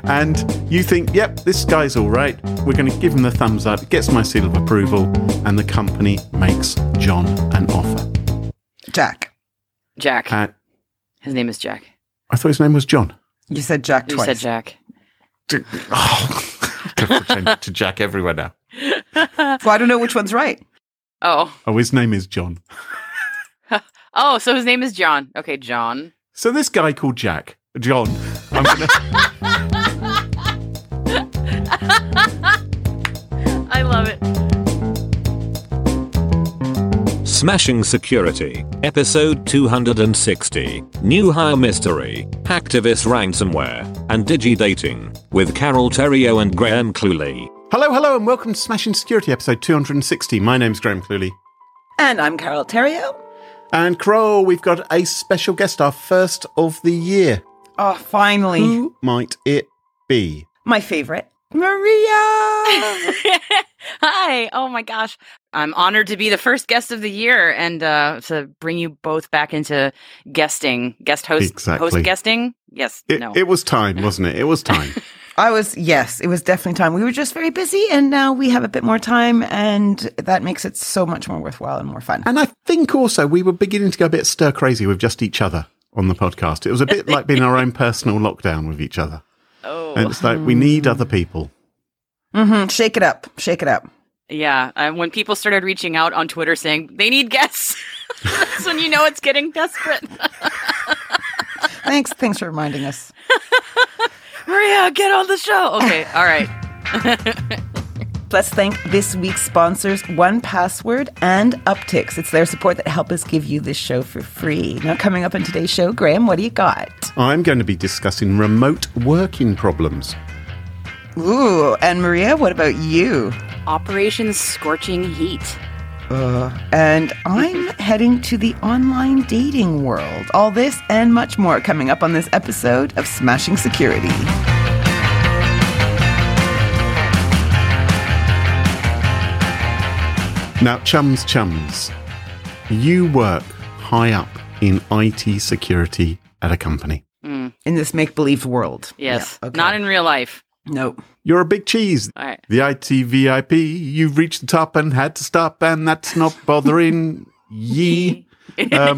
And you think, yep, this guy's all right. We're going to give him the thumbs up. It gets my seal of approval. And the company makes John an offer. Jack. His name is Jack. I thought his name was John. You said Jack twice. You said Jack. Oh, I'm going to pretend to Jack everywhere now. Well, I don't know which one's right. Oh, his name is John. Oh, so his name is John. Okay, John. So this guy called Jack, John, I'm going to... I love it. Smashing Security, episode 260, New Hire Mystery, Hacktivist Ransomware, and Digi-Dating, with Carol Theriault and Graham Cluley. Hello, and welcome to Smashing Security, episode 260. My name's Graham Cluley. And I'm Carol Theriault. And Carol, we've got a special guest, our first of the year. Oh, finally. Who might it be? My favorite, Maria! Hi. Oh my gosh. I'm honored to be the first guest of the year and to bring you both back into guesting. Host guesting? Yes. It was time, wasn't it? It was time. Yes, it was definitely time. We were just very busy and now we have a bit more time and that makes it so much more worthwhile and more fun. And I think also we were beginning to go a bit stir crazy with just each other on the podcast. It was a bit like being our own personal lockdown with each other. Oh. And it's like we need other people. Mm-hmm. Shake it up. Yeah. When people started reaching out on Twitter saying they need guests, that's when you know it's getting desperate. Thanks for reminding us. Maria, get on the show. Okay, all right. Let's thank this week's sponsors, 1Password and Uptycs. It's their support that help us give you this show for free. Now, coming up in today's show, Graham, what do you got? I'm going to be discussing remote working problems. Ooh, and Maria, what about you? Operation Scorching Heat. And I'm heading to the online dating world. All this and much more coming up on this episode of Smashing Security. Now, chums, you work high up in IT security at a company. In this make-believe world. Yes, yeah, okay. Not in real life. No. You're a big cheese. All right. The IT VIP, you've reached the top and had to stop, and that's not bothering ye. All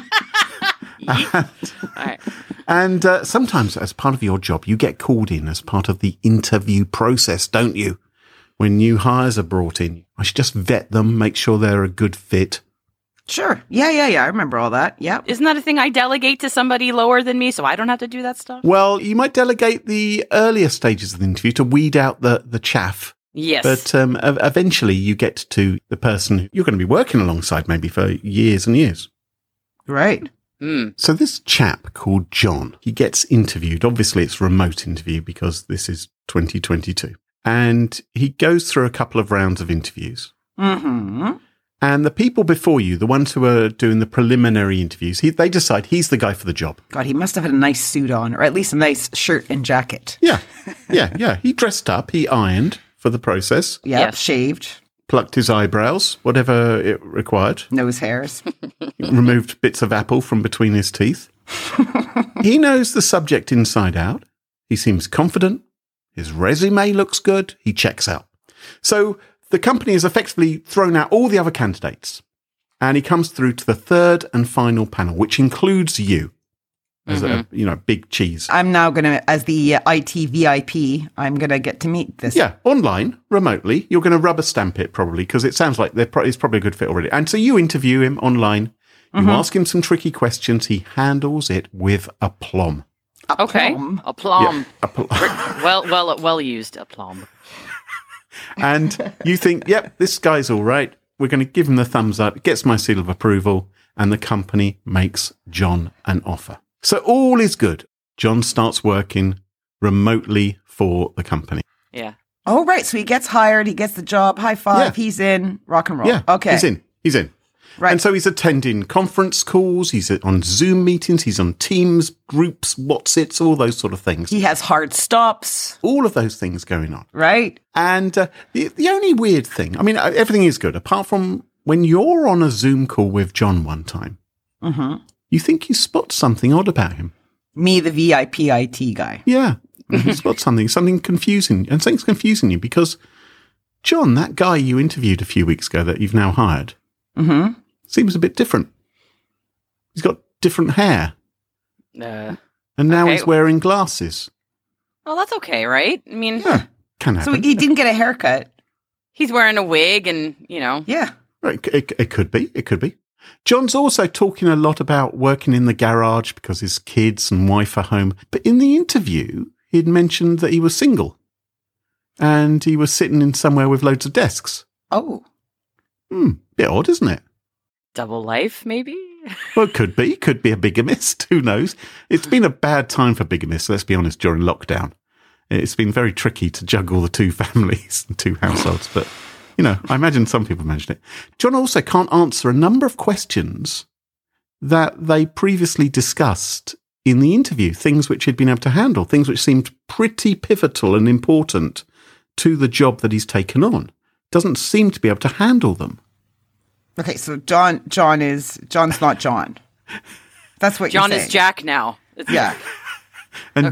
right. And sometimes as part of your job, you get called in as part of the interview process, don't you? When new hires are brought in, I should just vet them, make sure they're a good fit. Sure. Yeah. I remember all that. Yeah. Isn't that a thing I delegate to somebody lower than me so I don't have to do that stuff? Well, you might delegate the earlier stages of the interview to weed out the chaff. Yes. But eventually you get to the person you're going to be working alongside maybe for years and years. Right. So this chap called John, he gets interviewed. Obviously, it's a remote interview because this is 2022. And he goes through a couple of rounds of interviews. Mm-hmm. And the people before you, the ones who are doing the preliminary interviews, they decide he's the guy for the job. God, he must have had a nice suit on, or at least a nice shirt and jacket. Yeah. He dressed up, he ironed for the process. Yep, Yes. Shaved. Plucked his eyebrows, whatever it required. Nose hairs. Removed bits of apple from between his teeth. He knows the subject inside out. He seems confident. His resume looks good. He checks out. So the company has effectively thrown out all the other candidates. And he comes through to the third and final panel, which includes you as a big cheese. I'm now going to, as the IT VIP, I'm going to get to meet this. Yeah, online, remotely. You're going to rubber stamp it probably because it sounds like it's probably a good fit already. And so you interview him online. You ask him some tricky questions. He handles it with aplomb. Okay. Aplomb. Yeah, Well used. Aplomb. And you think, yep, this guy's all right. We're going to give him the thumbs up. It gets my seal of approval. And the company makes John an offer. So all is good. John starts working remotely for the company. Yeah. Oh, right. So he gets hired. He gets the job. High five. Yeah. He's in. Rock and roll. Yeah, Okay. He's in. Right. And so he's attending conference calls, he's on Zoom meetings, he's on Teams, groups, Whatsits, all those sort of things. He has hard stops. All of those things going on. Right. And the only weird thing, I mean, everything is good, apart from when you're on a Zoom call with John one time, you think you spot something odd about him. Me, the VIP IT guy. Yeah. You spot something confusing, and something's confusing you because, John, that guy you interviewed a few weeks ago that you've now hired, seems a bit different. He's got different hair. And now he's wearing glasses. Well, that's okay, right? I mean, can happen. So he didn't get a haircut. He's wearing a wig and, Yeah. It could be. It could be. John's also talking a lot about working in the garage because his kids and wife are home. But in the interview, he'd mentioned that he was single. And he was sitting in somewhere with loads of desks. Oh. Bit odd, isn't it? Double life, maybe? Well, it could be. Could be a bigamist. Who knows? It's been a bad time for bigamists, let's be honest, during lockdown. It's been very tricky to juggle the two families and two households. But, I imagine some people managed it. John also can't answer a number of questions that they previously discussed in the interview, things which he'd been able to handle, things which seemed pretty pivotal and important to the job that he's taken on. Doesn't seem to be able to handle them. Okay, so John's not John. That's what John you're saying. is Jack now. Yeah. And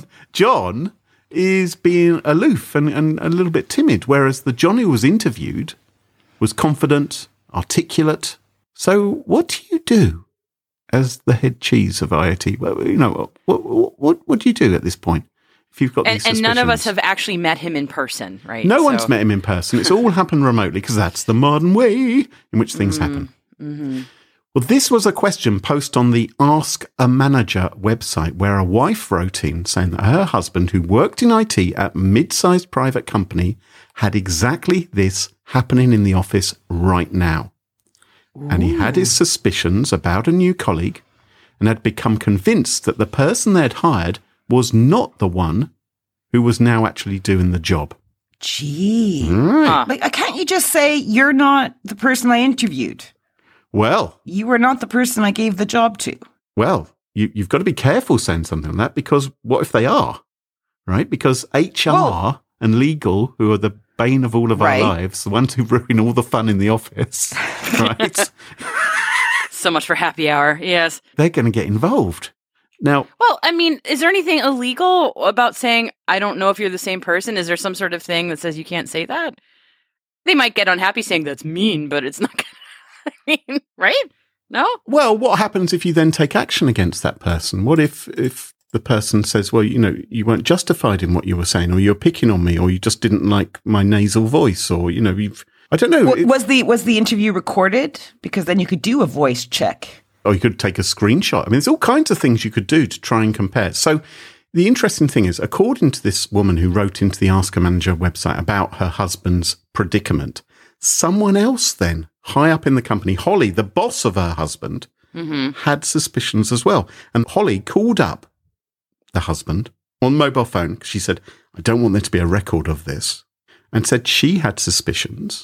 John is being aloof and a little bit timid, whereas the John who was interviewed was confident, articulate. So what do you do as the head cheese of IoT? Well, what do you do at this point? If you've got these suspicions? And none of us have actually met him in person, right? No one's met him in person. It's all happened remotely because that's the modern way in which things happen. Mm-hmm. Well, this was a question posted on the Ask a Manager website where a wife wrote in saying that her husband, who worked in IT at a mid-sized private company, had exactly this happening in the office right now. Ooh. And he had his suspicions about a new colleague and had become convinced that the person they'd hired was not the one who was now actually doing the job. Gee. Right. Like, can't you just say, you're not the person I interviewed? Well. You were not the person I gave the job to. Well, you've got to be careful saying something like that because what if they are? Right? Because HR and legal, who are the bane of all of our lives, the ones who ruin all the fun in the office, right? So much for happy hour, yes. They're going to get involved. Now, well, I mean, is there anything illegal about saying, I don't know if you're the same person? Is there some sort of thing that says you can't say that? They might get unhappy saying that's mean, but it's not going to, I mean, right? No? Well, what happens if you then take action against that person? What if the person says, well, you weren't justified in what you were saying, or you're picking on me, or you just didn't like my nasal voice, or, I don't know. Was the interview recorded? Because then you could do a voice check. Or you could take a screenshot. I mean, there's all kinds of things you could do to try and compare. So the interesting thing is, according to this woman who wrote into the Ask a Manager website about her husband's predicament, someone else then, high up in the company, Holly, the boss of her husband, had suspicions as well. And Holly called up the husband on mobile phone because she said, I don't want there to be a record of this, and said she had suspicions.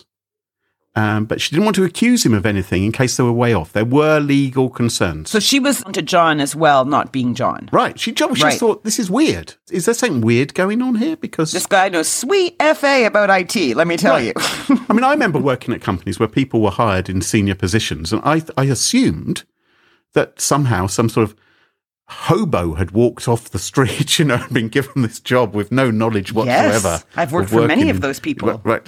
But she didn't want to accuse him of anything in case they were way off. There were legal concerns. So she was to John as well, not being John. Right. She thought, this is weird. Is there something weird going on here? Because this guy knows sweet FA about IT, let me tell you. I mean, I remember working at companies where people were hired in senior positions, and I assumed that somehow some sort of hobo had walked off the street, and been given this job with no knowledge whatsoever. Yes, I've worked for many of those people. Right.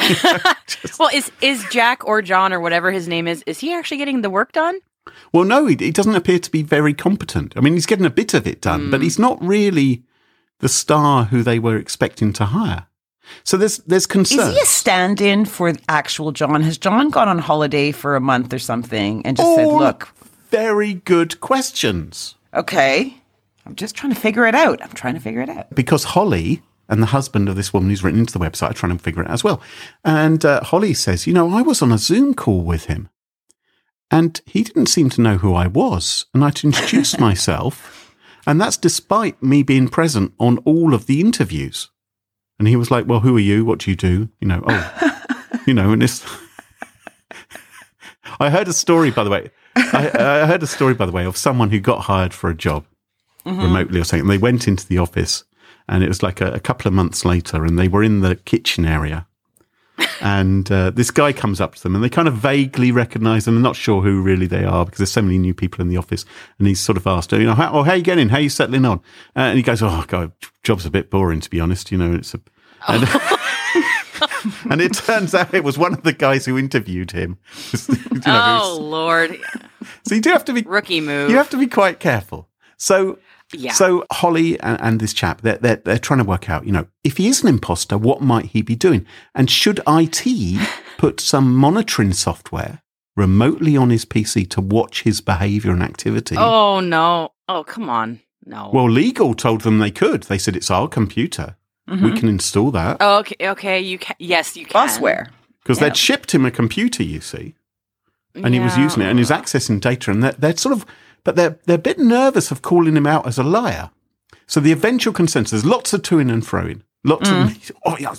Well, is Jack or John or whatever his name is he actually getting the work done? Well, no, he doesn't appear to be very competent. I mean, he's getting a bit of it done, but he's not really the star who they were expecting to hire. So there's concern. Is he a stand-in for actual John? Has John gone on holiday for a month or something and just said, look... Very good questions. Okay. I'm just trying to figure it out. Because Holly and the husband of this woman who's written into the website are trying to figure it out as well. And Holly says, I was on a Zoom call with him and he didn't seem to know who I was. And I had to introduce myself. And that's despite me being present on all of the interviews. And he was like, well, who are you? What do you do? And this... I heard a story, by the way. I heard a story, by the way, of someone who got hired for a job remotely or something. And they went into the office and it was like a couple of months later and they were in the kitchen area And this guy comes up to them and they kind of vaguely recognize them. They're not sure who really they are because there's so many new people in the office. And he's sort of asked, how are you getting? How are you settling on? And he goes, God, job's a bit boring, to be honest. It's a... And it turns out it was one of the guys who interviewed him. Lord. So you do have to be... Rookie move. You have to be quite careful. So Holly and this chap, they're trying to work out, if he is an imposter, what might he be doing? And should IT put some monitoring software remotely on his PC to watch his behavior and activity? Oh, no. Oh, come on. No. Well, legal told them they could. They said, it's our computer. Mm-hmm. We can install that. Oh, okay. You can. Yes, you can. Bossware. Because they'd shipped him a computer, you see. And he was using it and he was accessing data. And they're sort of... But they're a bit nervous of calling him out as a liar. So the eventual consensus, lots of toing and froing. Lots of...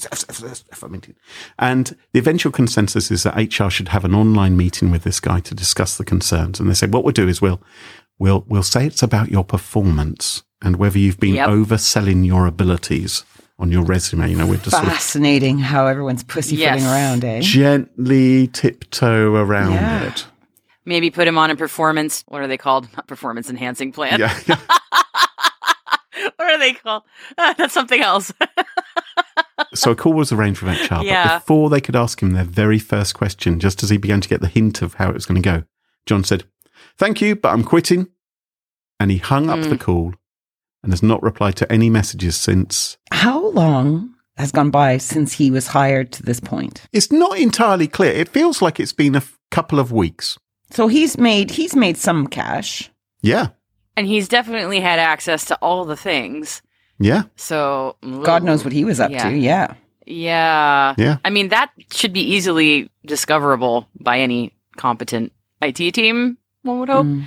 And the eventual consensus is that HR should have an online meeting with this guy to discuss the concerns. And they said, what we'll do is we'll say it's about your performance and whether you've been overselling your abilities on your resume. We're just fascinating how everyone's pussyfooting around, eh? Gently tiptoe around it. Maybe put him on a performance, what are they called? Not performance enhancing plan. Yeah. What are they called? That's something else. So a call was arranged with HR, but before they could ask him their very first question, just as he began to get the hint of how it was going to go, John said, "Thank you, but I'm quitting." And he hung up the call and has not replied to any messages since. How long has gone by since he was hired to this point? It's not entirely clear. It feels like it's been a couple of weeks. So he's made some cash. Yeah. And he's definitely had access to all the things. Yeah. So God knows what he was up to. Yeah. Yeah. I mean, that should be easily discoverable by any competent IT team, one would hope.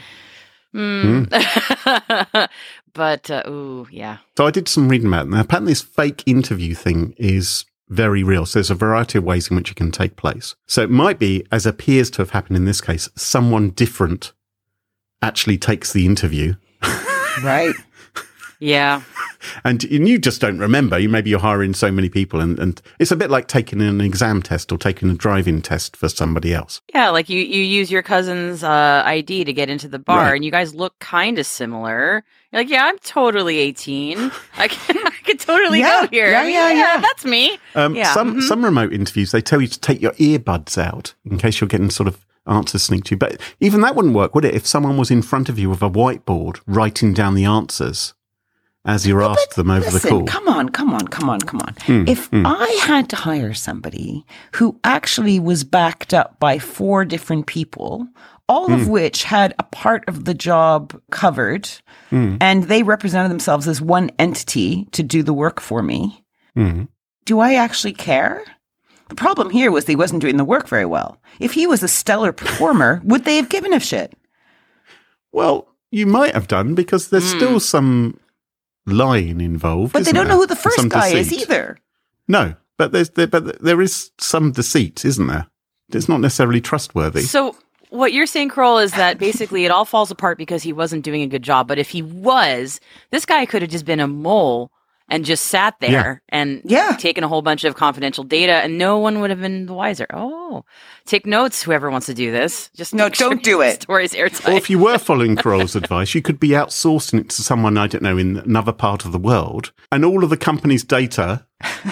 But, yeah. So I did some reading about it. Now, apparently this fake interview thing is very real. So there's a variety of ways in which it can take place. So it might be, as appears to have happened in this case, someone different actually takes the interview. Right. Yeah. And you just don't remember. Maybe you're hiring so many people and it's a bit like taking an exam test or taking a driving test for somebody else. Yeah, like you use your cousin's ID to get into the bar and you guys look kind of similar. You're like, yeah, I'm totally 18. I could totally go here. Yeah, that's me. Some remote interviews, they tell you to take your earbuds out in case you're getting sort of answers sneaked to you. But even that wouldn't work, would it? If someone was in front of you with a whiteboard writing down the answers as you're asked them over the call. Come on. If I had to hire somebody who actually was backed up by 4 different people, all of which had a part of the job covered, and they represented themselves as one entity to do the work for me, do I actually care? The problem here was he wasn't doing the work very well. If he was a stellar performer, would they have given a shit? Well, you might have done because there's still some lying involved. But they don't know who the first guy is either. No, but there is some deceit, isn't there? It's not necessarily trustworthy. So what you're saying, Kroll, is that basically it all falls apart because he wasn't doing a good job. But if he was, this guy could have just been a mole and just sat there and taken a whole bunch of confidential data and no one would have been the wiser. Oh, take notes, whoever wants to do this. Just don't do it. Stories airtight. Or if you were following Kroll's advice, you could be outsourcing it to someone, I don't know, in another part of the world and all of the company's data.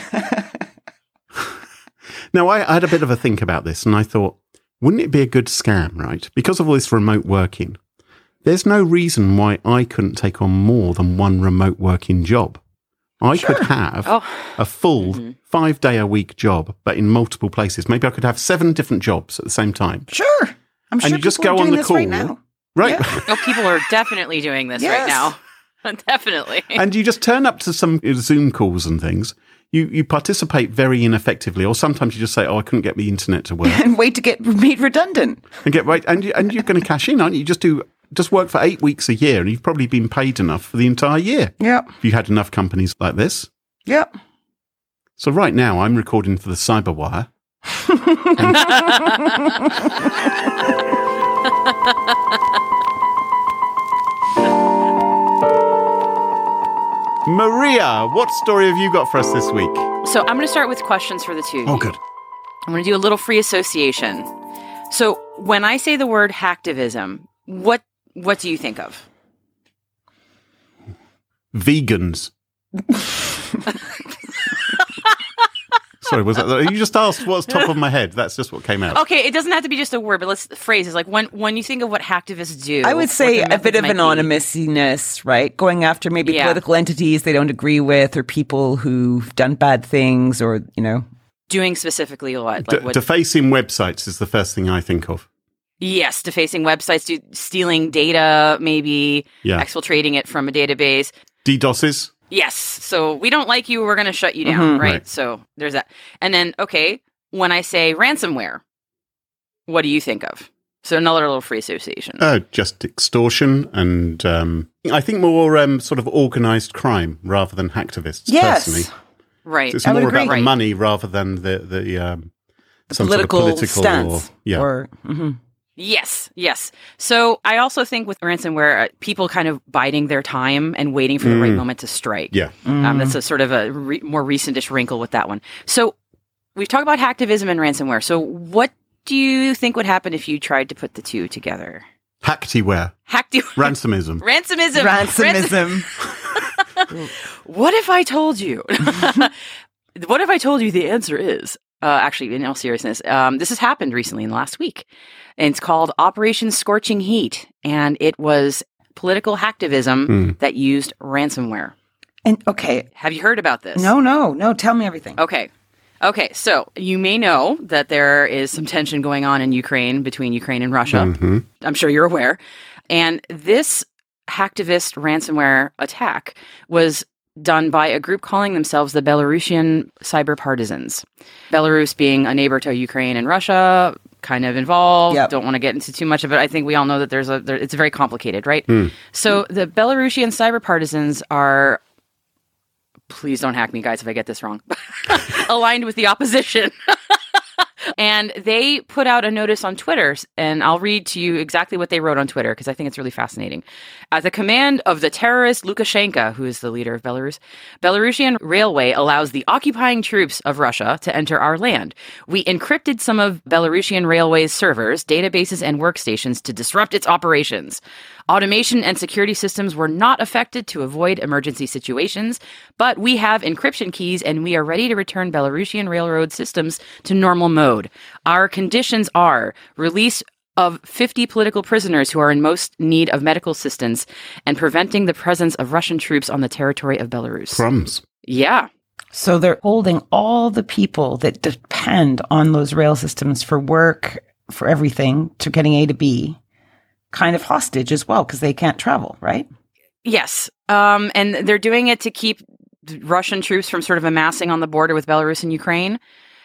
Now, I had a bit of a think about this and I thought, wouldn't it be a good scam, right? Because of all this remote working, there's no reason why I couldn't take on more than one remote working job. I could have a full 5-day-a-week job, but in multiple places. Maybe I could have 7 different jobs at the same time. Sure. I'm sure and you just go on the call. Right now. Right. Yeah. Oh, people are definitely doing this right now. Definitely. And you just turn up to some Zoom calls and things. You participate very ineffectively, or sometimes you just say, "Oh, I couldn't get the internet to work," and wait to get made redundant. And you're going to cash in, aren't you? You just work for 8 weeks a year, and you've probably been paid enough for the entire year. Yeah. If you had enough companies like this. Yeah. So right now, I'm recording for the Cyberwire. Maria, what story have you got for us this week? So I'm going to start with questions for the two. Oh, good. I'm going to do a little free association. So when I say the word hacktivism, what do you think of? Vegans. Sorry, was that? You just asked what's top of my head. That's just what came out. Okay, it doesn't have to be just a word, but let's phrase it. Like when you think of what hacktivists do, I would say what their a bit of methods might be. anonymous-ness, right? Going after maybe Yeah. political entities they don't agree with, or people who've done bad things, or, you know. Doing specifically what? Like what Defacing websites is the first thing I think of. yes, defacing websites, stealing data, maybe Yeah. exfiltrating it from a database. DDoSes. Yes. So we don't like you. We're going to shut you down. Right? Right. So there's that. And then, okay, when I say ransomware, what do you think of? So another little free association. Just extortion and I think more sort of organised crime rather than hacktivists, Yes. personally. Right. So it's I would more about agree. the money rather than the some Political, sort of political stance. or, yeah. Or, Yes. Yes. So I also think with ransomware, people kind of biding their time and waiting for the right moment to strike. Yeah. That's a sort of a more recentish wrinkle with that one. So we've talked about hacktivism and ransomware. So what do you think would happen if you tried to put the two together? Hacktiware. Ransomism. Ransomism. ransomism. What if I told you? What if I told you the answer is? Actually, in all seriousness, this has happened recently in the last week. And it's called Operation Scorching Heat. And it was political hacktivism that used ransomware. And okay. Have you heard about this? No. Tell me everything. Okay. So you may know that there is some tension going on in Ukraine between Ukraine and Russia. I'm sure you're aware. And this hacktivist ransomware attack was done by a group calling themselves the Belarusian Cyber Partisans. Belarus being a neighbor to Ukraine and Russia, kind of involved. Yep. Don't want to get into too much of it. I think we all know that it's very complicated, right? So the Belarusian Cyber Partisans are, please don't hack me, guys, if I get this wrong, aligned with the opposition. And they put out a notice on Twitter, and I'll read to you exactly what they wrote on Twitter because I think it's really fascinating. At the command of the terrorist Lukashenko, who is the leader of Belarus, Belarusian Railway allows the occupying troops of Russia to enter our land. We encrypted some of Belarusian Railway's servers, databases, and workstations to disrupt its operations. Automation and security systems were not affected to avoid emergency situations, but we have encryption keys and we are ready to return Belarusian railroad systems to normal mode. Our conditions are release of 50 political prisoners who are in most need of medical assistance and preventing the presence of Russian troops on the territory of Belarus. Crumbs. Yeah. So they're holding all the people that depend on those rail systems for work, for everything, to getting A to B, kind of hostage as well, because they can't travel, right? Yes. And they're doing it to keep Russian troops from sort of amassing on the border with Belarus and Ukraine.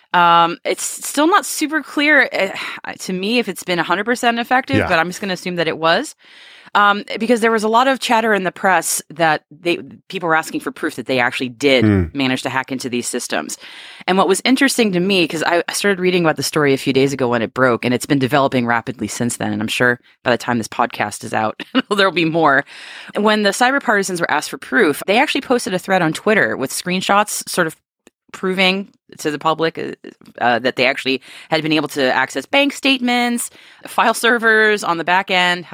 It's still not super clear to me if it's been 100% effective, Yeah. but I'm just going to assume that it was. Because there was a lot of chatter in the press that people were asking for proof that they actually did manage to hack into these systems. And what was interesting to me, because I started reading about the story a few days ago when it broke, and it's been developing rapidly since then. And I'm sure by the time this podcast is out, there'll be more. When the cyber partisans were asked for proof, they actually posted a thread on Twitter with screenshots sort of proving to the public that they actually had been able to access bank statements, file servers on the back end,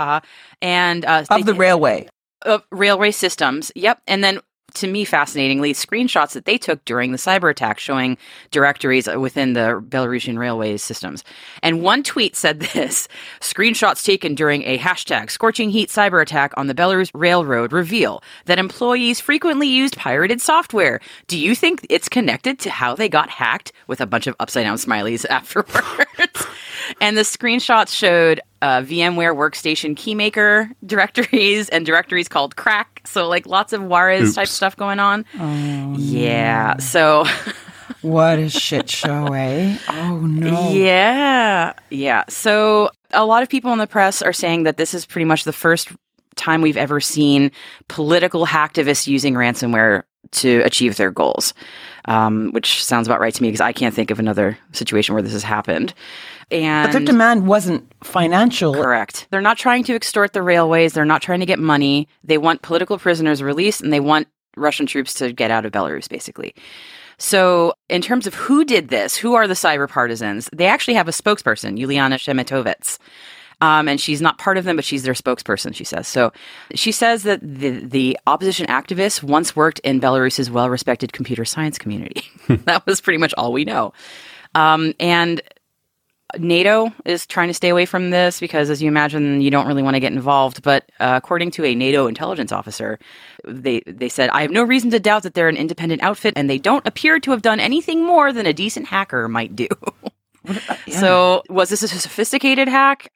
and Of the railway. railway systems. Yep. And then, to me, fascinatingly, screenshots that they took during the cyber attack showing directories within the Belarusian railway systems. And one tweet said this: screenshots taken during a hashtag scorching heat cyber attack on the Belarus Railroad reveal that employees frequently used pirated software. Do you think it's connected to how they got hacked? With a bunch of upside down smileys afterwards. And the screenshots showed VMware Workstation Keymaker directories and directories called crack. So like lots of Juarez type stuff going on. Oh, Yeah. So what a shit show, eh? Oh, no. yeah. Yeah. So a lot of people in the press are saying that this is pretty much the first time we've ever seen political hacktivists using ransomware to achieve their goals, which sounds about right to me because I can't think of another situation where this has happened. And But their demand wasn't financial. correct. They're not trying to extort the railways. They're not trying to get money. They want political prisoners released and they want Russian troops to get out of Belarus, basically. So in terms of who did this, who are the cyber partisans, they actually have a spokesperson, Yuliana Shemitovets. And she's not part of them, but she's their spokesperson, she says. So she says that the opposition activists once worked in Belarus's well-respected computer science community. That was pretty much all we know. And NATO is trying to stay away from this because, as you imagine, you don't really want to get involved. But according to a NATO intelligence officer, they said, I have no reason to doubt that they're an independent outfit, and they don't appear to have done anything more than a decent hacker might do. So was this a sophisticated hack?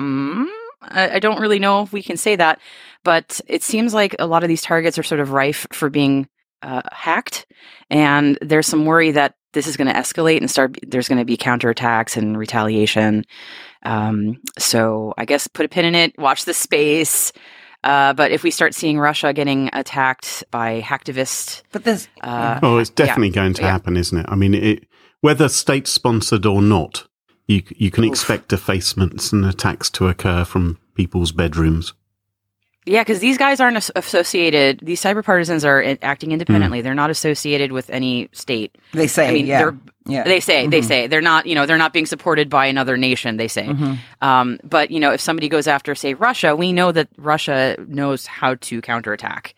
I don't really know if we can say that, but it seems like a lot of these targets are sort of rife for being hacked. And there's some worry that this is going to escalate and there's going to be counterattacks and retaliation. So I guess put a pin in it, watch the space. But if we start seeing Russia getting attacked by hacktivists... But this... it's definitely going to happen, isn't it? I mean, whether state-sponsored or not, you can expect defacements and attacks to occur from people's bedrooms. Yeah, because these guys aren't associated. These cyber partisans are acting independently. They're not associated with any state. They say, I mean, they say they're not. They're not being supported by another nation. They say, but if somebody goes after, say, Russia, we know that Russia knows how to counterattack.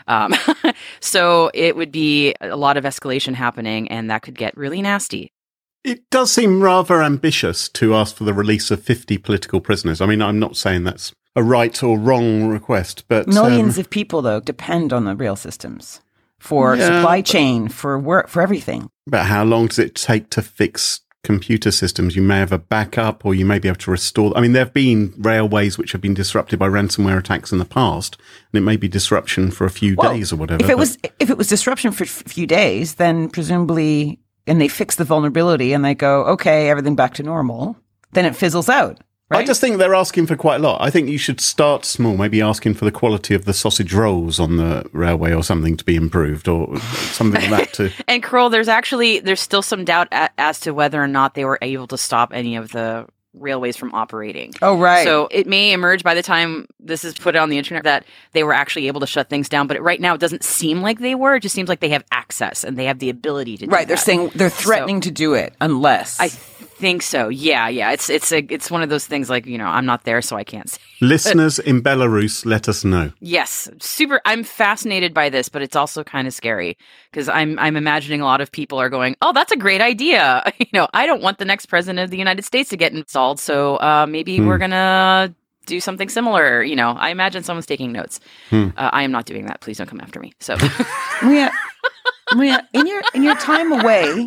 So it would be a lot of escalation happening, and that could get really nasty. It does seem rather ambitious to ask for the release of 50 political prisoners. I mean, I'm not saying that's a right or wrong request, but millions of people, though, depend on the rail systems for supply chain, for work, for everything. But how long does it take to fix computer systems? You may have a backup, or you may be able to restore. I mean, there have been railways which have been disrupted by ransomware attacks in the past, and it may be disruption for a few days or whatever. If it was disruption for a few days, then presumably, and they fix the vulnerability and they go, okay, everything back to normal, then it fizzles out. Right? I just think they're asking for quite a lot. I think you should start small, maybe asking for the quality of the sausage rolls on the railway or something to be improved, or something like that too. And Kroll, there's still some doubt as to whether or not they were able to stop any of the railways from operating. Oh, right. So it may emerge by the time this is put on the internet that they were actually able to shut things down. But right now, it doesn't seem like they were. It just seems like they have access and they have the ability to do Right. They're saying they're threatening to do it unless. I think so. Yeah. It's one of those things like, I'm not there, so I can't say. Listeners in Belarus, let us know. Yes. Super. I'm fascinated by this, but it's also kind of scary because I'm imagining a lot of people are going, oh, that's a great idea. I don't want the next president of the United States to get installed. So maybe we're going to do something similar. I imagine someone's taking notes. I am not doing that. Please don't come after me. So Maria, in your time away,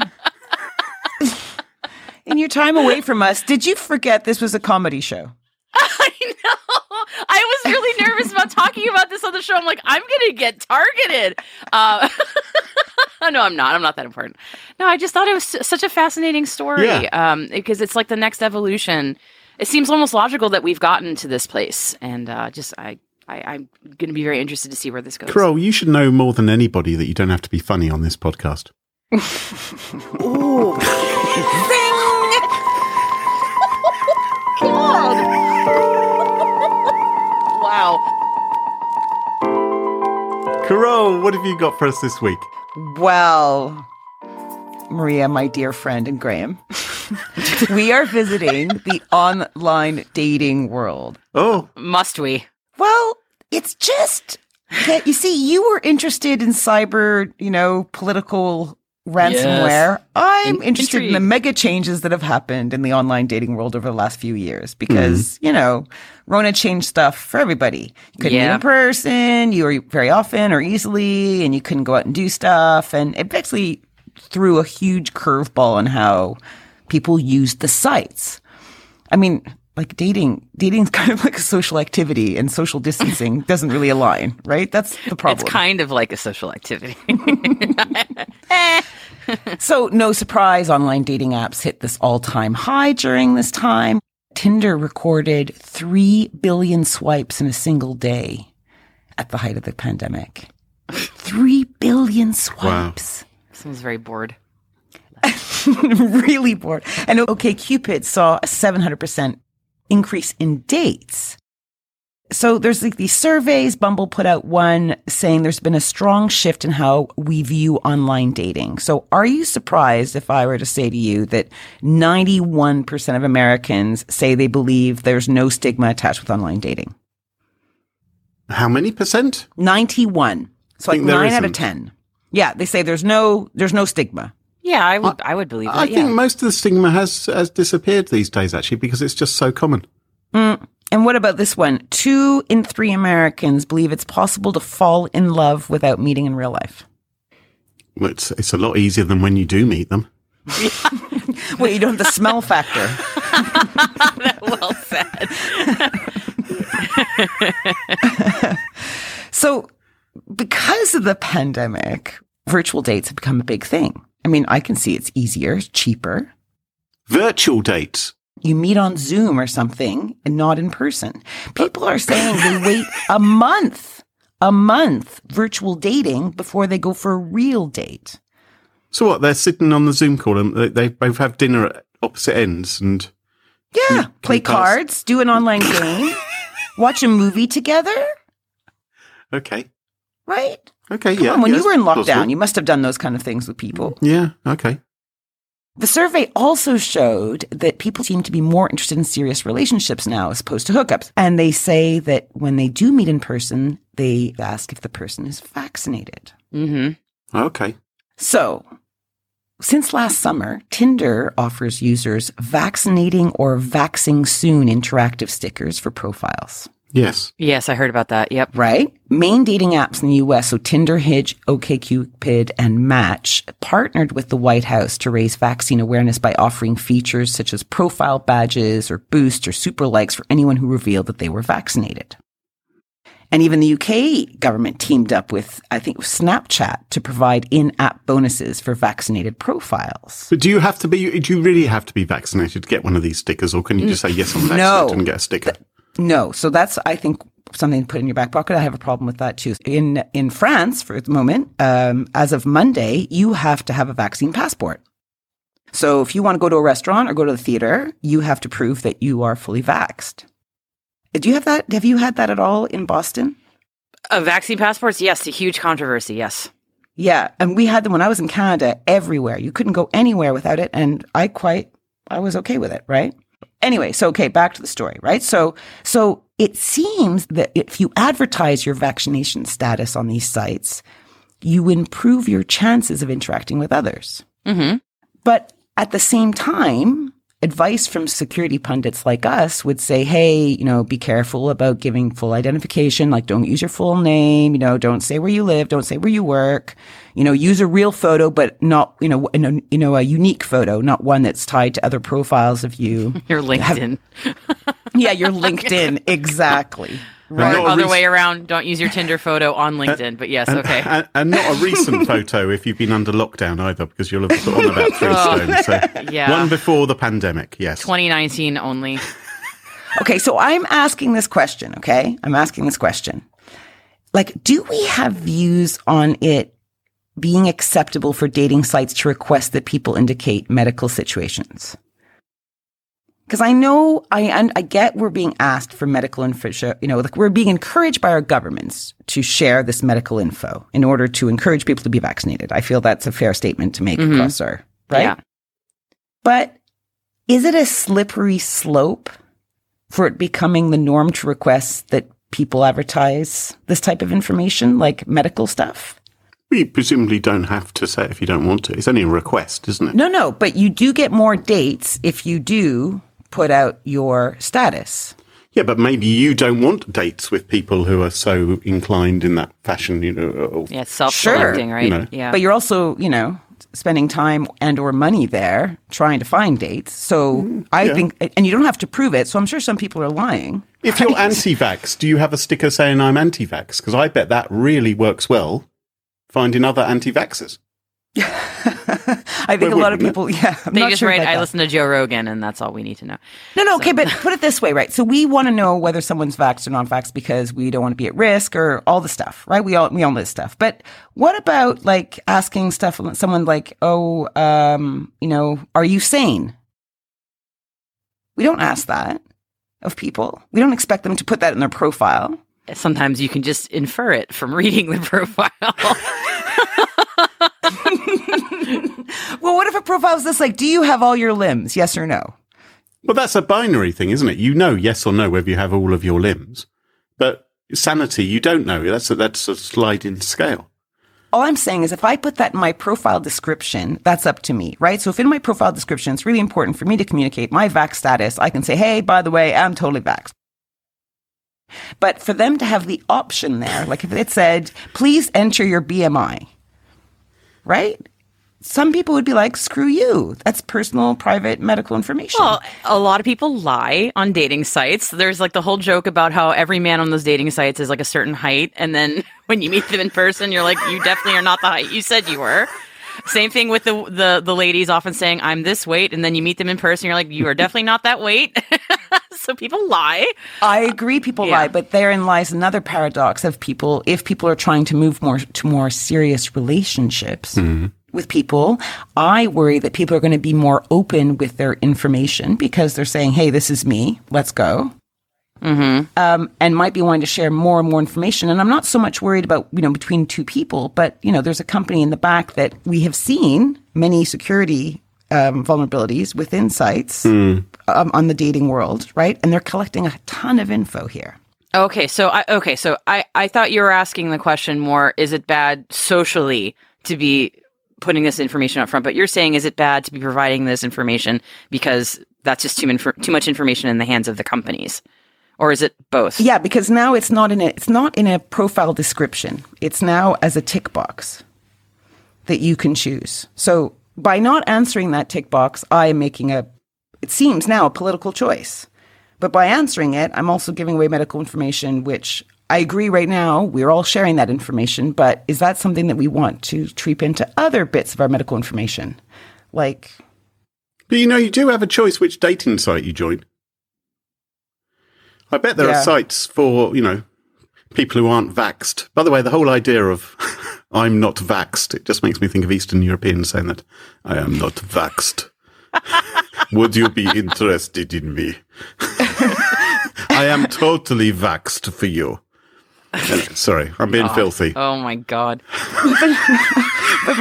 from us, did you forget this was a comedy show? I know. I was really nervous about talking about this on the show. I'm like, I'm going to get targeted. No, I'm not. I'm not that important. No, I just thought it was such a fascinating story because it's like the next evolution. It seems almost logical that we've gotten to this place. And I'm going to be very interested to see where this goes. Kroll, you should know more than anybody that you don't have to be funny on this podcast. Ooh. God. Wow. Kroll, what have you got for us this week? Well, Maria, my dear friend, and Graham, we are visiting the online dating world. Oh. Must we? Well, it's just that, you see, you were interested in cyber, political ransomware. Yes. I'm interested in the mega changes that have happened in the online dating world over the last few years because, Rona changed stuff for everybody. You couldn't meet in person, you were very often or easily, and you couldn't go out and do stuff. And it basically threw a huge curveball on how people used the sites. I mean, like dating's kind of like a social activity, and social distancing doesn't really align, right? That's the problem. It's kind of like a social activity. So no surprise, online dating apps hit this all-time high during this time. Tinder recorded 3 billion swipes in a single day at the height of the pandemic. 3 billion swipes. Wow. Someone's very bored. Really bored. And OkCupid saw a 700% increase in dates. So there's like these surveys. Bumble put out one saying there's been a strong shift in how we view online dating. So are you surprised if I were to say to you that 91% of Americans say they believe there's no stigma attached with online dating? How many percent? 91. So like 9 out of 10. Yeah, they say there's no stigma. Yeah, I would believe that. I think most of the stigma has disappeared these days, actually, because it's just so common. And what about this one? 2 in 3 Americans believe it's possible to fall in love without meeting in real life. Well, it's a lot easier than when you do meet them. Well, you don't have the smell factor. Well said. So, because of the pandemic, virtual dates have become a big thing. I mean, I can see it's easier, cheaper. Virtual dates. You meet on Zoom or something and not in person. People are saying they wait a month virtual dating before they go for a real date. So what? They're sitting on the Zoom call and they both have dinner at opposite ends and Play cards, do an online game, watch a movie together. Okay. Right? Okay. Come on, when you were in lockdown, possible. you must have done those kind of things with people. Yeah. Okay. The survey also showed that people seem to be more interested in serious relationships now as opposed to hookups. And they say that when they do meet in person, they ask if the person is vaccinated. Mm-hmm. Okay. So, since last summer, Tinder offers users vaccinating or vaxing soon interactive stickers for profiles. Yes. Yes, I heard about that. Yep. Right? Main dating apps in the US, so Tinder, Hinge, OkCupid, and Match, partnered with the White House to raise vaccine awareness by offering features such as profile badges or boost or super likes for anyone who revealed that they were vaccinated. And even the UK government teamed up with, I think, Snapchat to provide in-app bonuses for vaccinated profiles. But do you really have to be vaccinated to get one of these stickers, or can you just say, yes, I'm vaccinated and get a sticker? No. So that's, I think, something to put in your back pocket. I have a problem with that too. In France, for the moment, as of Monday, you have to have a vaccine passport. So if you want to go to a restaurant or go to the theater, you have to prove that you are fully vaxxed. Do you have that? Have you had that at all in Boston? Vaccine passports? Yes, a huge controversy. Yes. Yeah. And we had them when I was in Canada everywhere. You couldn't go anywhere without it. And I was okay with it, right? Anyway, so, okay, back to the story, right? So it seems that if you advertise your vaccination status on these sites, you improve your chances of interacting with others. Mm-hmm. But at the same time, advice from security pundits like us would say, hey, be careful about giving full identification. Like, don't use your full name. Don't say where you live. Don't say where you work. Use a real photo, but not, a unique photo, not one that's tied to other profiles of you. Your LinkedIn. Yeah, your LinkedIn. Exactly. Right. Or other way around. Don't use your Tinder photo on LinkedIn, but yes, okay. And not a recent photo if you've been under lockdown either, because you'll have put on about 3 stone. So yeah. One before the pandemic, yes. 2019 only. Okay, so I'm asking this question, okay? Like, do we have views on it being acceptable for dating sites to request that people indicate medical situations? Because I get we're being asked for medical info, we're being encouraged by our governments to share this medical info in order to encourage people to be vaccinated. I feel that's a fair statement to make across our, right? Yeah. But is it a slippery slope for it becoming the norm to request that people advertise this type of information, like medical stuff? You presumably don't have to say it if you don't want to. It's only a request, isn't it? No, but you do get more dates if you do put out your status. Yeah, but maybe you don't want dates with people who are so inclined in that fashion, Yeah, it's self-selecting, right? Yeah. But you're also, spending time and or money there trying to find dates. So I think, and you don't have to prove it. So I'm sure some people are lying. If you're anti-vax, do you have a sticker saying I'm anti-vax? Because I bet that really works well, finding other anti-vaxxers. I think a lot of people, I'm they not just sure write, about I that. listen to Joe Rogan, and that's all we need to know. No, okay, but put it this way, right? So we want to know whether someone's vaxxed or non-vaxxed because we don't want to be at risk or all the stuff, right? We all know this stuff. But what about like asking someone like, are you sane? We don't ask that. of people. We don't expect them to put that in their profile. Sometimes you can just infer it from reading the profile. Well, what if a profile is this like, do you have all your limbs? Yes or no? Well, that's a binary thing, isn't it? You know yes or no whether you have all of your limbs. But sanity, you don't know. That's a sliding scale. All I'm saying is if I put that in my profile description, that's up to me, right? So if in my profile description, it's really important for me to communicate my vax status, I can say, hey, by the way, I'm totally vaxxed. But for them to have the option there, like if it said, please enter your BMI, right? Some people would be like, screw you. That's personal, private, medical information. Well, a lot of people lie on dating sites. There's like the whole joke about how every man on those dating sites is like a certain height. And then when you meet them in person, you're like, you definitely are not the height you said you were. Same thing with the ladies often saying, I'm this weight. And then you meet them in person, you're like, you are definitely not that weight. So people lie. I agree people lie, but therein lies another paradox of people, if people are trying to move more serious relationships with people, I worry that people are going to be more open with their information because they're saying, hey, this is me, let's go. And might be wanting to share more and more information. And I'm not so much worried about, between two people, but, there's a company in the back that we have seen many security vulnerabilities within sites on the dating world, right? And they're collecting a ton of info here. Okay, so I thought you were asking the question more, is it bad socially to be putting this information up front? But you're saying, is it bad to be providing this information because that's just too much information in the hands of the companies? Or is it both? Yeah, because now it's not in a profile description. It's now as a tick box that you can choose. So by not answering that tick box, I am making it seems now, a political choice. But by answering it, I'm also giving away medical information, which I agree right now, we're all sharing that information, but is that something that we want to creep into other bits of our medical information? But you do have a choice which dating site you join. I bet there are sites for, people who aren't vaxxed. By the way, the whole idea of I'm not vaxxed, it just makes me think of Eastern Europeans saying that I am not vaxxed. Would you be interested in me? I am totally vaxxed for you. Sorry, I'm being filthy. Oh my God. But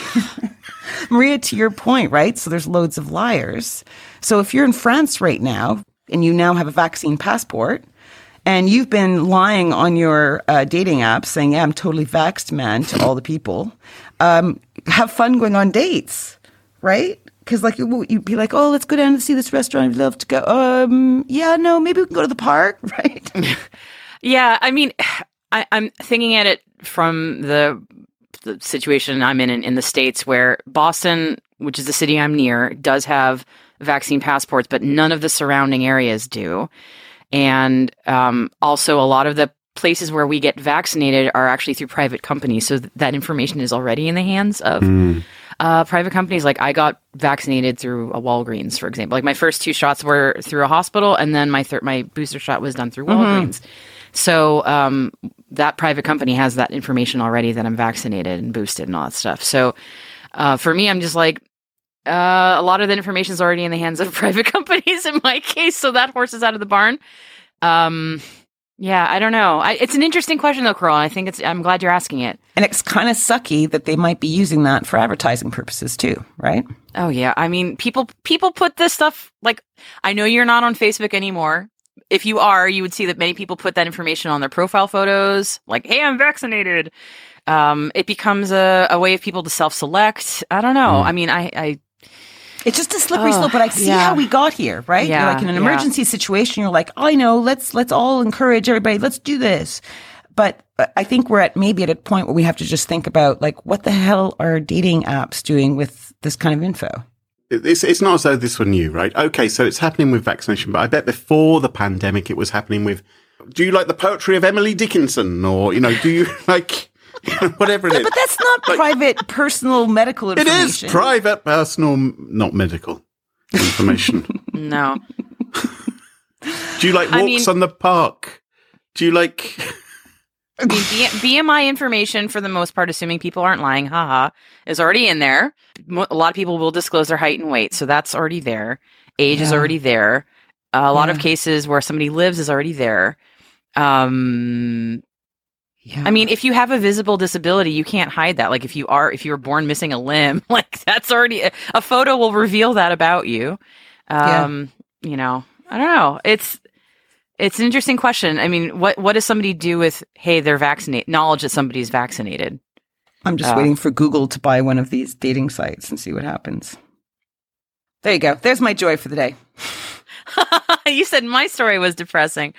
Maria, to your point, right? So there's loads of liars. So if you're in France right now and you now have a vaccine passport and you've been lying on your dating app saying, yeah, I'm totally vaxxed, man, to all the people, have fun going on dates, right? Because you'd be like, oh, let's go down and see this restaurant. I'd love to go. Maybe we can go to the park, right? Yeah, I mean, I'm thinking at it from the situation I'm in the States, where Boston, which is the city I'm near, does have vaccine passports, but none of the surrounding areas do. And also a lot of the places where we get vaccinated are actually through private companies. So that information is already in the hands of private companies. Like I got vaccinated through a Walgreens, for example. Like my first 2 shots were through a hospital, and then my booster shot was done through Walgreens. So that private company has that information already that I'm vaccinated and boosted and all that stuff. So for me, I'm just like, a lot of the information is already in the hands of private companies in my case. So that horse is out of the barn. Yeah, I don't know. It's an interesting question though, Carl. I think I'm glad you're asking it. And it's kind of sucky that they might be using that for advertising purposes too, right? Oh yeah. I mean, people put this stuff, like, I know you're not on Facebook anymore. If you are, you would see that many people put that information on their profile photos, like, hey, I'm vaccinated. It becomes a way of people to self-select. I don't know. I mean, it's just a slippery slope, but I see how we got here, right? Yeah, you're like in an emergency situation, you're like, I know, let's all encourage everybody, let's do this. But I think we're at a point where we have to just think about, like, what the hell are dating apps doing with this kind of info? It's not as though this were new, right? Okay, so it's happening with vaccination, but I bet before the pandemic it was happening with, do you like the poetry of Emily Dickinson? Or, do you like... whatever it is. But that's not private, personal medical information. It is private, personal, not medical information. No. Do you like walks on the park? Do you like... I mean, BMI information, for the most part, assuming people aren't lying, is already in there. A lot of people will disclose their height and weight, so that's already there. Age is already there. A lot of cases where somebody lives is already there. I mean, if you have a visible disability, you can't hide that. Like if you were born missing a limb, like that's already a photo will reveal that about you. You know, I don't know. It's an interesting question. I mean, what does somebody do with, hey, they're vaccinated, knowledge that somebody's vaccinated? I'm just waiting for Google to buy one of these dating sites and see what happens. There you go. There's my joy for the day. You said my story was depressing.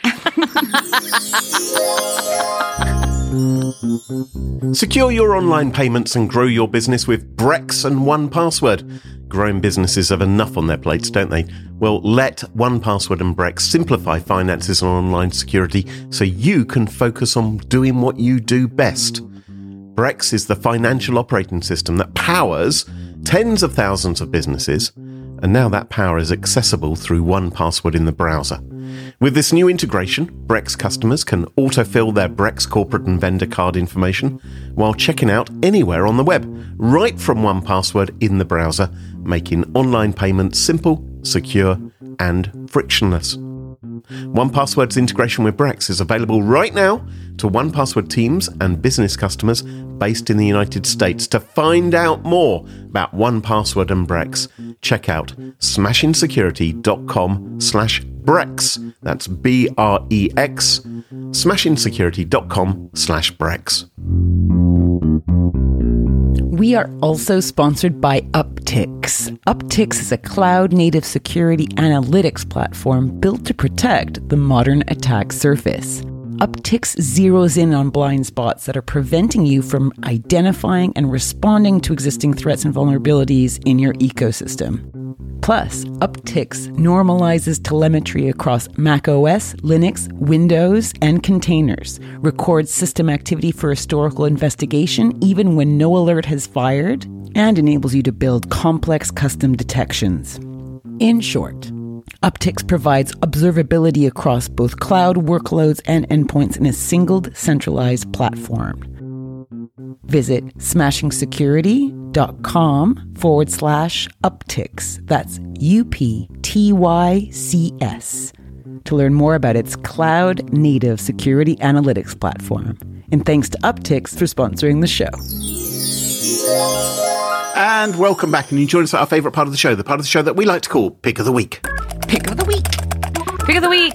Secure your online payments and grow your business with Brex and 1Password. Growing businesses have enough on their plates, don't they? Well, let 1Password and Brex simplify finances and online security so you can focus on doing what you do best. Brex is the financial operating system that powers tens of thousands of businesses, and now that power is accessible through 1Password in the browser. With this new integration, Brex customers can autofill their Brex corporate and vendor card information while checking out anywhere on the web, right from 1Password in the browser, making online payments simple, secure, and frictionless. 1Password's integration with Brex is available right now to 1Password teams and business customers based in the United States. To find out more about 1Password and Brex, check out smashingsecurity.com/Brex. That's BREX, smashingsecurity.com/Brex. We are also sponsored by Uptycs. Uptycs is a cloud-native security analytics platform built to protect the modern attack surface. Uptycs zeroes in on blind spots that are preventing you from identifying and responding to existing threats and vulnerabilities in your ecosystem. Plus, Uptycs normalizes telemetry across macOS, Linux, Windows, and containers, records system activity for historical investigation even when no alert has fired, and enables you to build complex custom detections. In short, Uptycs provides observability across both cloud workloads and endpoints in a single centralized platform. Visit smashingsecurity.com/Uptycs. That's UPTYCS to learn more about its cloud-native security analytics platform. And thanks to Uptycs for sponsoring the show. And welcome back. And you join us at our favourite part of the show, the part of the show that we like to call Pick of the Week. Pick of the week. Pick of the week.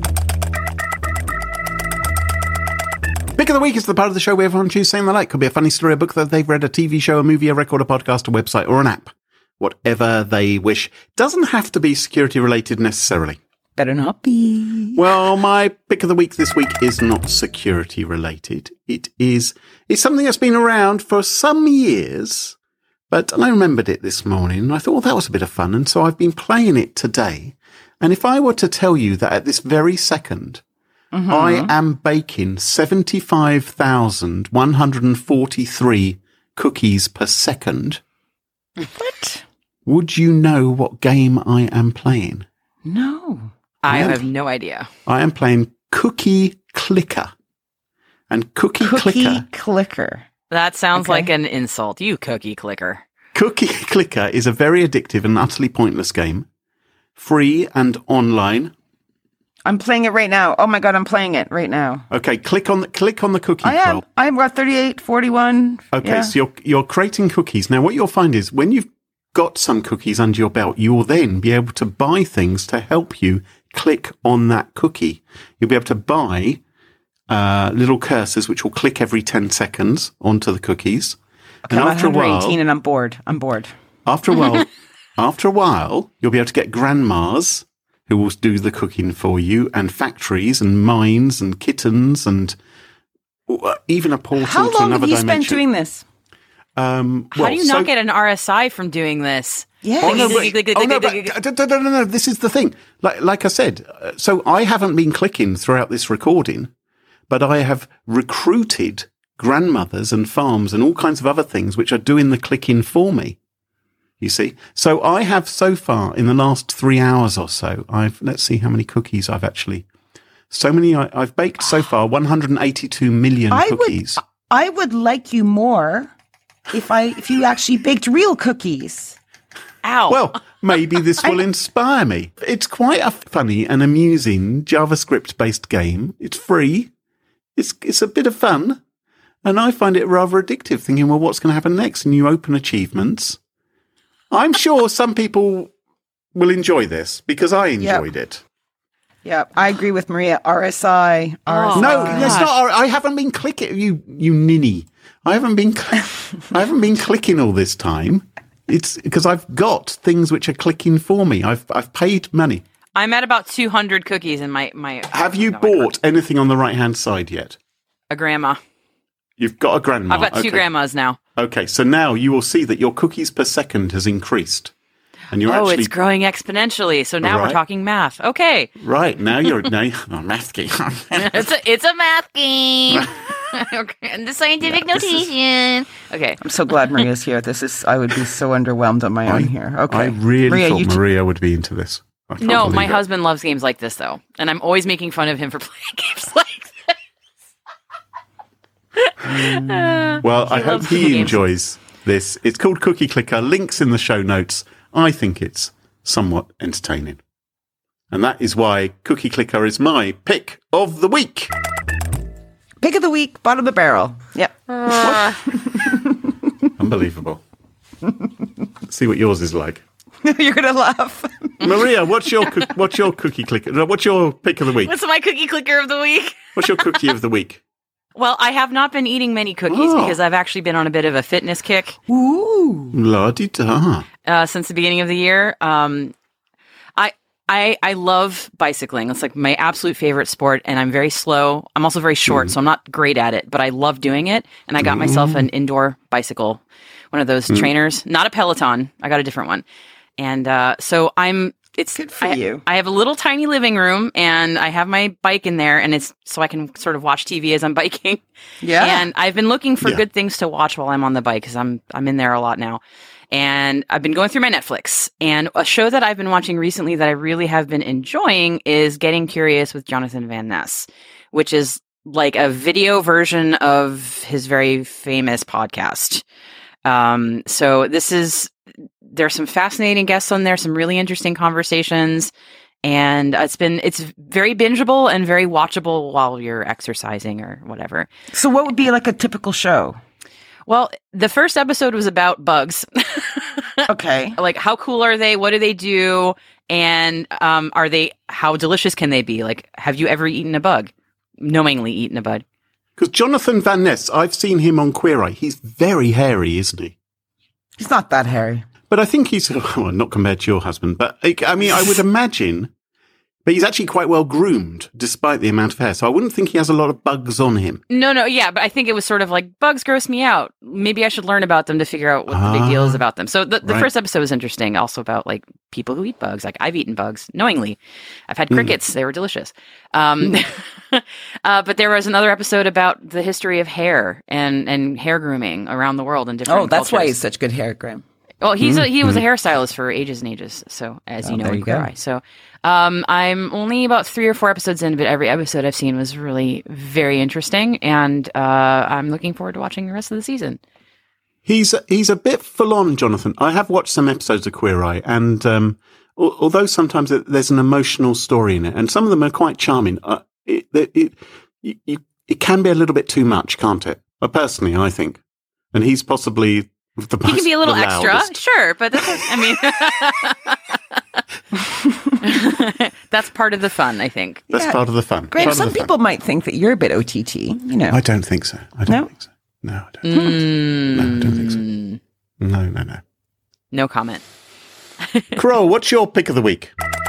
Pick of the Week is the part of the show where everyone chooses something they like. Could be a funny story, a book that they've read, a TV show, a movie, a record, a podcast, a website, or an app. Whatever they wish. Doesn't have to be security related necessarily. Better not be. Well, my Pick of the Week this week is not security related. It's something that's been around for some years, but I remembered it this morning and I thought, well, that was a bit of fun. And so I've been playing it today. And if I were to tell you that at this very second, I am baking 75,143 cookies per second. What? Would you know what game I am playing? No. I have no idea. I am playing Cookie Clicker. And Cookie Clicker. That sounds like an insult. You cookie clicker. Cookie Clicker is a very addictive and utterly pointless game. Free and online. I'm playing it right now. Oh my God, I'm playing it right now. Okay, click on the cookie. I am. I've got 38, 41. Okay, yeah. so you're creating cookies. Now, what you'll find is when you've got some cookies under your belt, you will then be able to buy things to help you click on that cookie. You'll be able to buy little cursors which will click every 10 seconds onto the cookies. Okay, and after a while, and I'm bored. After a while, you'll be able to get grandmas who will do the cooking for you, and factories and mines and kittens and even a portal to another dimension. How long have you spent doing this? How do you not get an RSI from doing this? Yeah. No, this is the thing. Like I said, so I haven't been clicking throughout this recording, but I have recruited grandmothers and farms and all kinds of other things which are doing the clicking for me. You see? So I have so far in the last 3 hours or so, let's see how many cookies I've actually, I've baked so far 182 million cookies. I would like you more if you actually baked real cookies. Ow. maybe this will inspire me. It's quite a funny and amusing JavaScript-based game. It's free. It's a bit of fun. And I find it rather addictive, thinking, well, what's going to happen next? And you open achievements. I'm sure some people will enjoy this because I enjoyed it. Yeah, I agree with Maria. RSI. Oh, No, it's not. I haven't been clicking. You ninny. I haven't been clicking all this time. It's because I've got things which are clicking for me. I've paid money. I'm at about 200 cookies in my. Have you bought anything on the right hand side yet? A grandma. You've got a grandma. I've got two grandmas now. Okay, so now you will see that your cookies per second has increased. And you're actually... it's growing exponentially. So now Right. we're talking math. Okay. Right, now you're math game. It's a math game. Okay. And the scientific notation. Okay. I'm so glad Maria's here. I would be so underwhelmed on my own here. Okay. I really Maria, thought Maria would be into this. I can't No, believe my it. husband loves games like this, though. And I'm always making fun of him for playing games like this. Well, I hope loves cookie he games. enjoys this. It's called Cookie Clicker. Links in the show notes. I think it's somewhat entertaining. And that is why Cookie Clicker is my pick of the week. Pick of the week, bottom of the barrel. Yep. Unbelievable. Let's see what yours is like. You're going to laugh. Maria, what's your cookie clicker? No, what's your pick of the week? What's my cookie clicker of the week? What's your cookie of the week? Well, I have not been eating many cookies because I've actually been on a bit of a fitness kick Ooh. La-di-da. since the beginning of the year. I love bicycling. It's like my absolute favorite sport, and I'm very slow. I'm also very short, so I'm not great at it, but I love doing it. And I got myself an indoor bicycle, one of those trainers, not a Peloton. I got a different one. And so it's Good for you. I have a little tiny living room, and I have my bike in there, and it's so I can sort of watch TV as I'm biking. Yeah. And I've been looking for Yeah. good things to watch while I'm on the bike because I'm in there a lot now. And I've been going through my Netflix, and a show that I've been watching recently that I really have been enjoying is Getting Curious with Jonathan Van Ness, which is like a video version of his very famous podcast. So there's some fascinating guests on there, some really interesting conversations, and it's very bingeable and very watchable while you're exercising or whatever. So what would be like a typical show? Well, the first episode was about bugs. Okay. Like, how cool are they? What do they do? And how delicious can they be? Like, have you ever eaten a bug? Knowingly eaten a bug? Because Jonathan Van Ness, I've seen him on Queer Eye. He's very hairy, isn't he? He's not that hairy. But I think he's, well, not compared to your husband, but I mean, I would imagine, but he's actually quite well groomed despite the amount of hair. So I wouldn't think he has a lot of bugs on him. No, yeah, but I think it was sort of like, bugs gross me out. Maybe I should learn about them to figure out what the big deal is about them. So the right. first episode was interesting, also about like people who eat bugs. Like, I've eaten bugs knowingly. I've had crickets. They were delicious. But there was another episode about the history of hair and hair grooming around the world in different Oh, that's why cultures. he's such good hair, Graham. Well, he was a hairstylist for ages and ages. So, as you know, there in you Queer go. Eye. So, I'm only about 3 or 4 episodes in, but every episode I've seen was really very interesting, and I'm looking forward to watching the rest of the season. He's a bit full on, Jonathan. I have watched some episodes of Queer Eye, and although sometimes there's an emotional story in it, and some of them are quite charming, it can be a little bit too much, can't it? Personally, I think. And he's possibly the most, He can be a little the extra, loudest. sure, but that's, that's part of the fun, I think. That's Yeah. part of the fun. Graham, Part of some the fun. people might think that you're a bit OTT, you know. I don't think so. I don't think so. No, I don't. No, I don't think so. No. No comment. Crow, what's your pick of the week?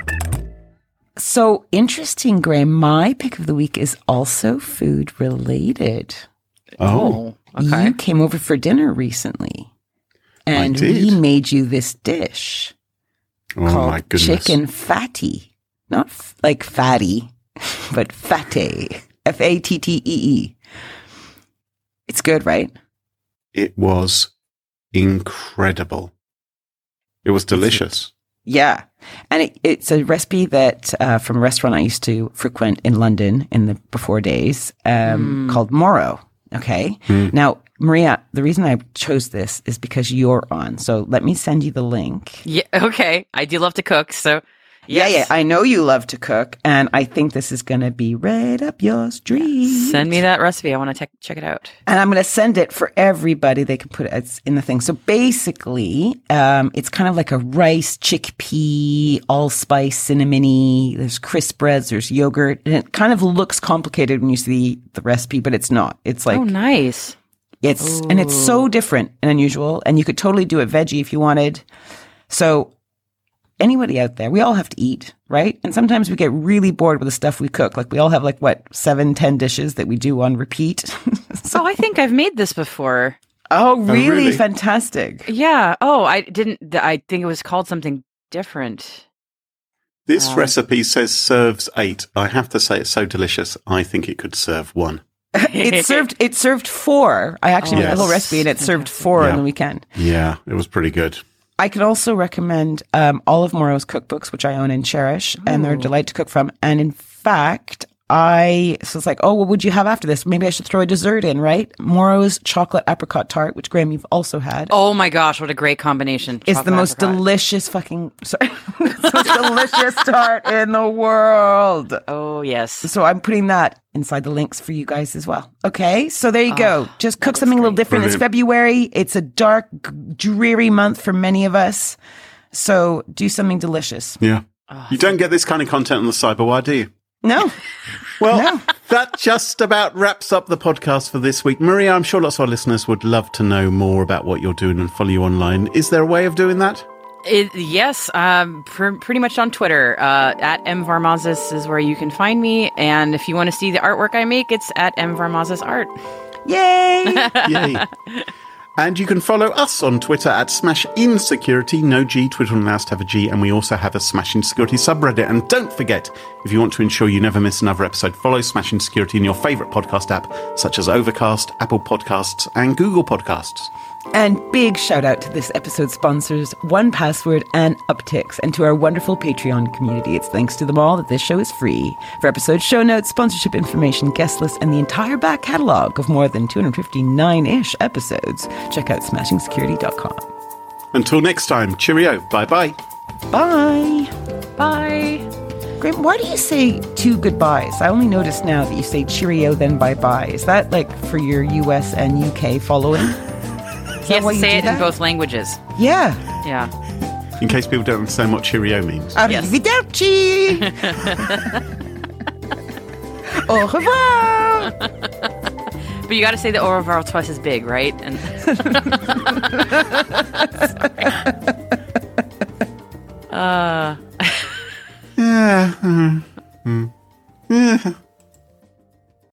So interesting, Graham. My pick of the week is also food related. Oh, Okay. You came over for dinner recently, and did. we made you this dish oh called my goodness. chicken fatty. Not like fatty, but fatty. Fattee. It's good, right? It was incredible. It was delicious. Yeah. And it's a recipe that from a restaurant I used to frequent in London in the before days called Moro. Okay. Now, Maria, the reason I chose this is because you're on. So let me send you the link. Yeah, okay. I do love to cook, so yes. Yeah, I know you love to cook, and I think this is going to be right up your street. Send me that recipe. I want to check it out. And I'm going to send it for everybody. They can put it in the thing. So basically, it's kind of like a rice, chickpea, allspice, cinnamony. There's crisp breads, there's yogurt. And it kind of looks complicated when you see the recipe, but it's not. It's like... Oh, nice. And it's so different and unusual. And you could totally do it veggie if you wanted. So... anybody out there, we all have to eat, right? And sometimes we get really bored with the stuff we cook. Like we all have 7-10 dishes that we do on repeat. So I think I've made this before. Oh, really? really? Fantastic. Yeah. Oh, I think it was called something different. This recipe says serves 8. I have to say it's so delicious. I think it could serve 1. It served 4. I actually made the whole recipe and it served 4 on the weekend. Yeah, it was pretty good. I could also recommend all of Morrow's cookbooks, which I own and cherish, and they're a delight to cook from. And in fact, so it's like, oh, what would you have after this? Maybe I should throw a dessert in, right? Morrow's chocolate apricot tart, which Graham, you've also had. Oh my gosh, what a great combination. It's the most delicious it's the most delicious tart in the world. Oh, yes. So I'm putting that inside the links for you guys as well. Okay, so there you go. Just cook something a little different. Brilliant. It's February. It's a dark, dreary month for many of us. So do something delicious. Yeah. You don't get this kind of content on the Cyberwire, do you? No. Well, that just about wraps up the podcast for this week. Maria, I'm sure lots of our listeners would love to know more about what you're doing and follow you online. Is there a way of doing that? Yes, pretty much on Twitter. At mvarmazis is where you can find me. And if you want to see the artwork I make, it's at mvarmazisart. Yay! Yay. And you can follow us on Twitter at SmashInSecurity, no G, Twitter allows to have a G, and we also have a Smash In Security subreddit. And don't forget, if you want to ensure you never miss another episode, follow Smash In Security in your favourite podcast app, such as Overcast, Apple Podcasts, and Google Podcasts. And big shout out to this episode's sponsors, 1Password and Upticks, and to our wonderful Patreon community. It's thanks to them all that this show is free. For episode show notes, sponsorship information, guest lists, and the entire back catalogue of more than 259-ish episodes, check out smashingsecurity.com. Until next time, cheerio. Bye-bye. Bye. Bye. Graham, why do you say 2 goodbyes? I only noticed now that you say cheerio, then bye-bye. Is that like for your US and UK following? He has to say it in both languages. Yeah. Yeah. In case people don't understand what cheerio means. Arrivederci. Au revoir. But you got to say the au revoir twice as big, right? And